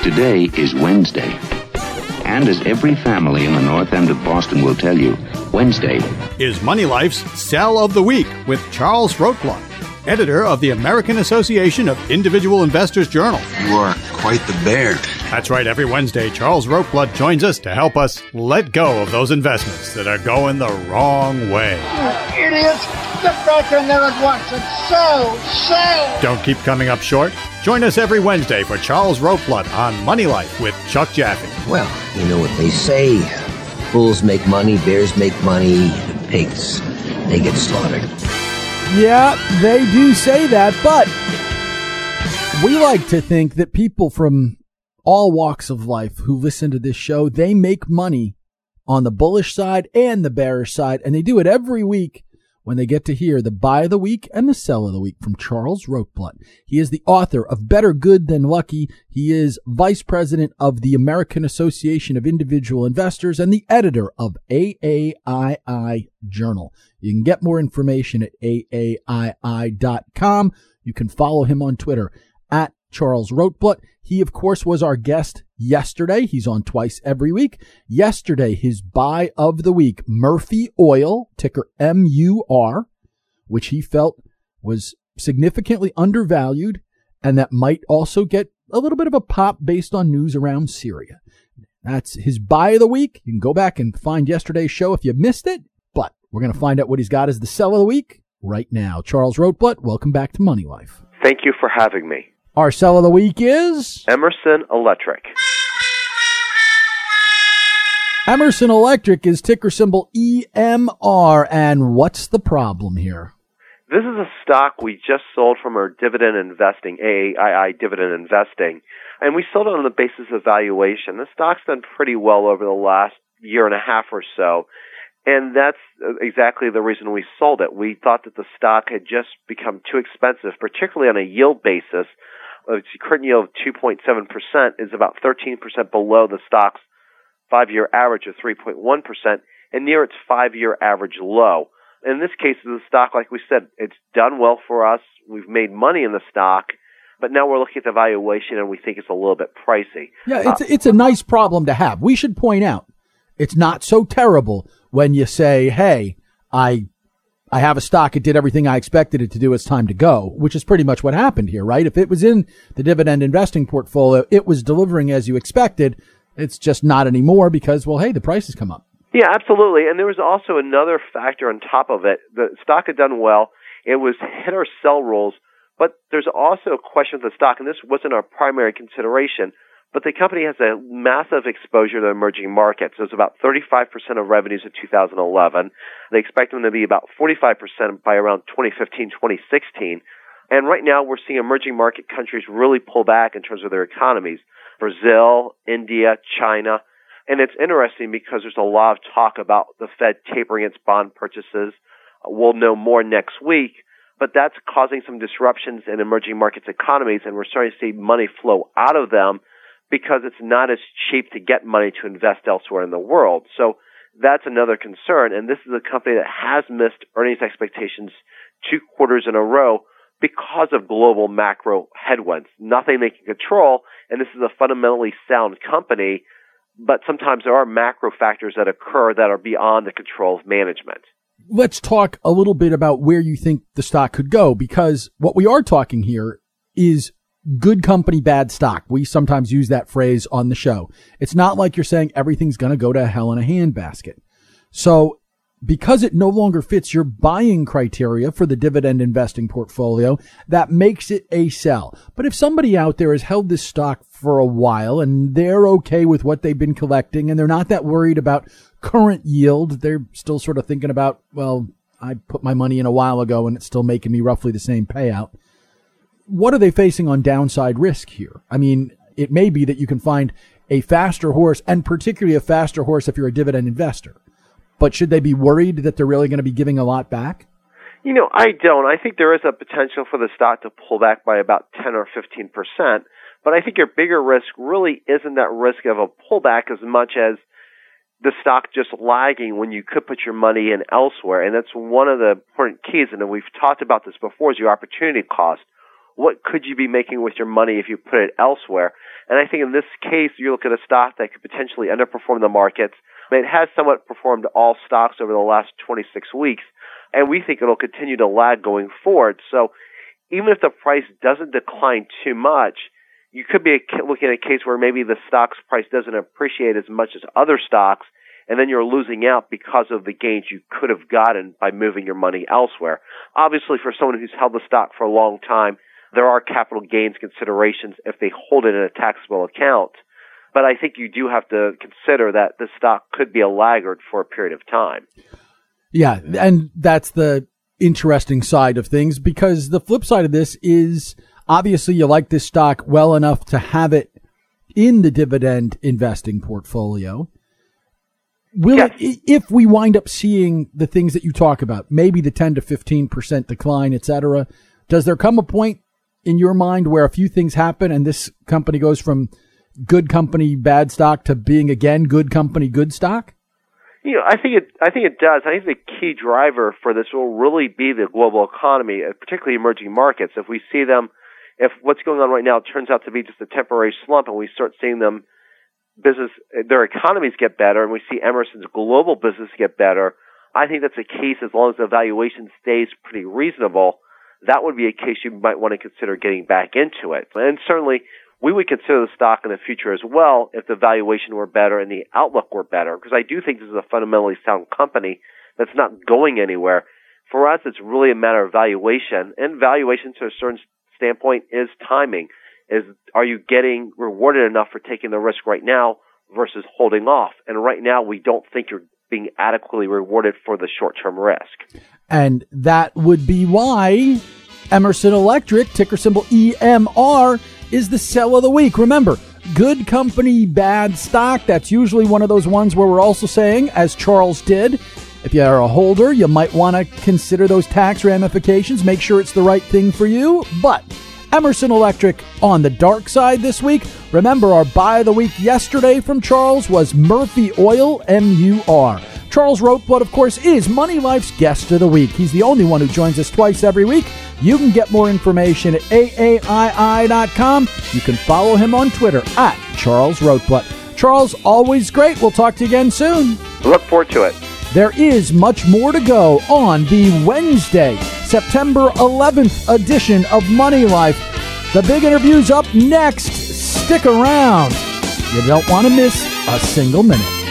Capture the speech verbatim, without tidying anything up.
Today is Wednesday. And as every family in the North End of Boston will tell you, Wednesday is Money Life's Sell of the Week with Charles Rotblat, editor of the American Association of Individual Investors Journal. You are quite the bear. That's right. Every Wednesday, Charles Rotblat joins us to help us let go of those investments that are going the wrong way. You idiots! Get back in there at once and sell! Sell! Don't keep coming up short. Join us every Wednesday for Charles Rotblat on Money Life with Chuck Jaffe. Well, you know what they say. Bulls make money, bears make money, and pigs, they get slaughtered. Yeah, they do say that, but we like to think that people from all walks of life who listen to this show, they make money on the bullish side and the bearish side, and they do it every week when they get to hear the buy of the week and the sell of the week from Charles Rotblat. He is the author of Better Good Than Lucky. He is vice president of the American Association of Individual Investors and the editor of A A I I Journal. You can get more information at A A I I dot com. You can follow him on Twitter at Charles Rotblat. He, of course, was our guest yesterday. He's on twice every week. Yesterday, his buy of the week, Murphy Oil, ticker M U R, which he felt was significantly undervalued and that might also get a little bit of a pop based on news around Syria. That's his buy of the week. You can go back and find yesterday's show if you missed it, but we're going to find out what he's got as the sell of the week right now. Charles Rotblat, welcome back to Money Life. Thank you for having me. Our sell of the week is Emerson Electric. Emerson Electric is ticker symbol E M R. And what's the problem here? This is a stock we just sold from our dividend investing, A A I I dividend investing, and we sold it on the basis of valuation. The stock's done pretty well over the last year and a half or so, and that's exactly the reason we sold it. We thought that the stock had just become too expensive, particularly on a yield basis. Its current yield of two point seven percent is about thirteen percent below the stock's five-year average of three point one percent and near its five-year average low. In this case, the stock, like we said, it's done well for us. We've made money in the stock, but now we're looking at the valuation and we think it's a little bit pricey. Yeah, it's, uh, it's a nice problem to have. We should point out it's not so terrible when you say, hey, I I have a stock, it did everything I expected it to do, it's time to go, which is pretty much what happened here, right? If it was in the dividend investing portfolio, it was delivering as you expected. It's just not anymore because, well, hey, the price has come up. Yeah, absolutely. And there was also another factor on top of it. The stock had done well. It was hit our sell rules, but there's also a question of the stock, and this wasn't our primary consideration, but the company has a massive exposure to emerging markets. It was about thirty-five percent of revenues in two thousand eleven. They expect them to be about forty-five percent by around twenty fifteen, twenty sixteen. And right now we're seeing emerging market countries really pull back in terms of their economies. Brazil, India, China. And it's interesting because there's a lot of talk about the Fed tapering its bond purchases. We'll know more next week, but that's causing some disruptions in emerging markets economies, and we're starting to see money flow out of them because it's not as cheap to get money to invest elsewhere in the world. So that's another concern, and this is a company that has missed earnings expectations two quarters in a row because of global macro headwinds. Nothing they can control, and this is a fundamentally sound company, but sometimes there are macro factors that occur that are beyond the control of management. Let's talk a little bit about where you think the stock could go, because what we are talking here is good company, bad stock. We sometimes use that phrase on the show. It's not like you're saying everything's going to go to hell in a handbasket. So because it no longer fits your buying criteria for the dividend investing portfolio, that makes it a sell. But if somebody out there has held this stock for a while and they're okay with what they've been collecting and they're not that worried about current yield, they're still sort of thinking about, well, I put my money in a while ago and it's still making me roughly the same payout. What are they facing on downside risk here? I mean, it may be that you can find a faster horse, and particularly a faster horse if you're a dividend investor. But should they be worried that they're really going to be giving a lot back? You know, I don't. I think there is a potential for the stock to pull back by about ten or fifteen percent. But I think your bigger risk really isn't that risk of a pullback as much as the stock just lagging when you could put your money in elsewhere. And that's one of the important keys. And we've talked about this before, is your opportunity cost. what could you be making with your money if you put it elsewhere? And I think in this case, you look at a stock that could potentially underperform the markets. It has somewhat performed all stocks over the last twenty-six weeks, and we think it'll continue to lag going forward. So even if the price doesn't decline too much, you could be looking at a case where maybe the stock's price doesn't appreciate as much as other stocks, and then you're losing out because of the gains you could have gotten by moving your money elsewhere. Obviously, for someone who's held the stock for a long time, there are capital gains considerations if they hold it in a taxable account. But I think you do have to consider that the stock could be a laggard for a period of time. Yeah, and that's the interesting side of things, because the flip side of this is obviously you like this stock well enough to have it in the dividend investing portfolio. Will yes. it, if we wind up seeing the things that you talk about, maybe the ten to fifteen percent decline, et cetera, does there come a point in your mind where a few things happen and this company goes from good company, bad stock to being again good company, good stock? You know, I think it. I think it does. I think the key driver for this will really be the global economy, particularly emerging markets. If we see them, if what's going on right now turns out to be just a temporary slump, and we start seeing them business, their economies get better, and we see Emerson's global business get better, I think that's a case as long as the valuation stays pretty reasonable. That would be a case you might want to consider getting back into it. And certainly, we would consider the stock in the future as well if the valuation were better and the outlook were better, because I do think this is a fundamentally sound company that's not going anywhere. For us, it's really a matter of valuation, and valuation to a certain standpoint is timing. Is are you getting rewarded enough for taking the risk right now versus holding off? And right now, we don't think you're being adequately rewarded for the short-term risk. And that would be why Emerson Electric, ticker symbol E M R, is the sell of the week. Remember, good company, bad stock. That's usually one of those ones where we're also saying, as Charles did, if you are a holder, you might want to consider those tax ramifications. Make sure it's the right thing for you. But Emerson Electric on the dark side this week. Remember, our buy of the week yesterday from Charles was Murphy Oil, M U R. Charles Roteblood, of course, is Money Life's guest of the week. He's the only one who joins us twice every week. You can get more information at A A I I dot com. You can follow him on Twitter at Charles Roteblood. Charles, always great. We'll talk to you again soon. Look forward to it. There is much more to go on the Wednesday, September eleventh edition of Money Life. The big interview's up next. Stick around. You don't want to miss a single minute.